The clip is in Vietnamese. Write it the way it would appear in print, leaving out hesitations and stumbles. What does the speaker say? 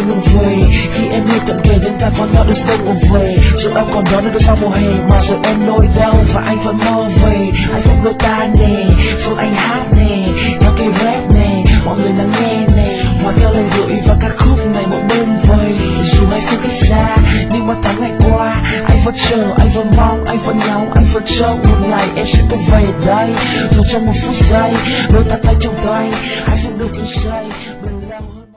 ngừng về. Khi em yêu cận kề đến ta còn lo được đâu ngủ về. Dù em còn đó được sau mùa hè mà rồi em nỗi đau và anh vẫn mơ về. Anh phụng đôi ta nè, phương anh hát nè, theo cây rap nè, mọi người lắng nghe nè, hòa theo lời gửi và ca khúc này mỗi đêm vơi. Dù anh phương cách xa nhưng mà tháng ngày qua anh vẫn chờ, anh vẫn mong, anh vẫn nhóng, anh vẫn trông một ngày em sẽ quay về đây. Dù trong một phút giây đôi ta tay trong tay anh phụng được tiếng say.